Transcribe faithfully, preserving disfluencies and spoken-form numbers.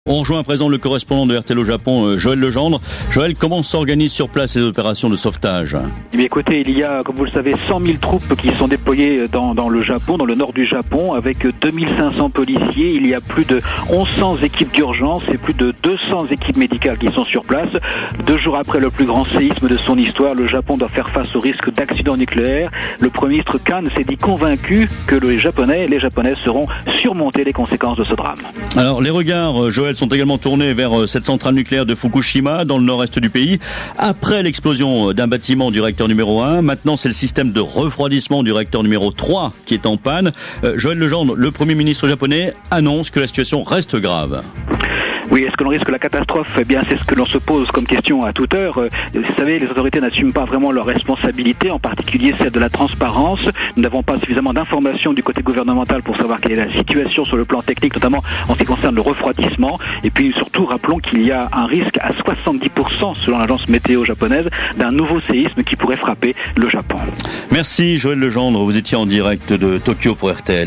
On rejoint à présent le correspondant de R T L au Japon, Joël Legendre. Joël, comment s'organisent sur place les opérations de sauvetage ? Eh bien, écoutez, il y a, comme vous le savez, cent mille troupes qui sont déployées dans, dans le Japon, dans le nord du Japon, avec deux mille cinq cents policiers. Il y a plus de mille cent équipes d'urgence et plus de deux cents équipes médicales qui sont sur place. Deux jours après le plus grand séisme de son histoire, le Japon doit faire face au risque d'accident nucléaire. Le Premier ministre Kan s'est dit convaincu que les Japonais, les Japonais seront surmonter les conséquences de ce drame. Alors, les regards, Joël, sont également tournés vers cette centrale nucléaire de Fukushima, dans le nord-est du pays. Après l'explosion d'un bâtiment du réacteur numéro un, maintenant c'est le système de refroidissement du réacteur numéro trois qui est en panne. Euh, Joël Legendre, le Premier ministre japonais, annonce que la situation reste grave. Oui, est-ce que l'on risque la catastrophe ? Eh bien, c'est ce que l'on se pose comme question à toute heure. Vous savez, les autorités n'assument pas vraiment leurs responsabilités, en particulier celle de la transparence. Nous n'avons pas suffisamment d'informations du côté gouvernemental pour savoir quelle est la situation sur le plan technique, notamment en ce qui concerne le refroidissement. Et puis surtout, rappelons qu'il y a un risque à soixante-dix pour cent, selon l'agence météo japonaise, d'un nouveau séisme qui pourrait frapper le Japon. Merci Joël Legendre, vous étiez en direct de Tokyo pour R T L.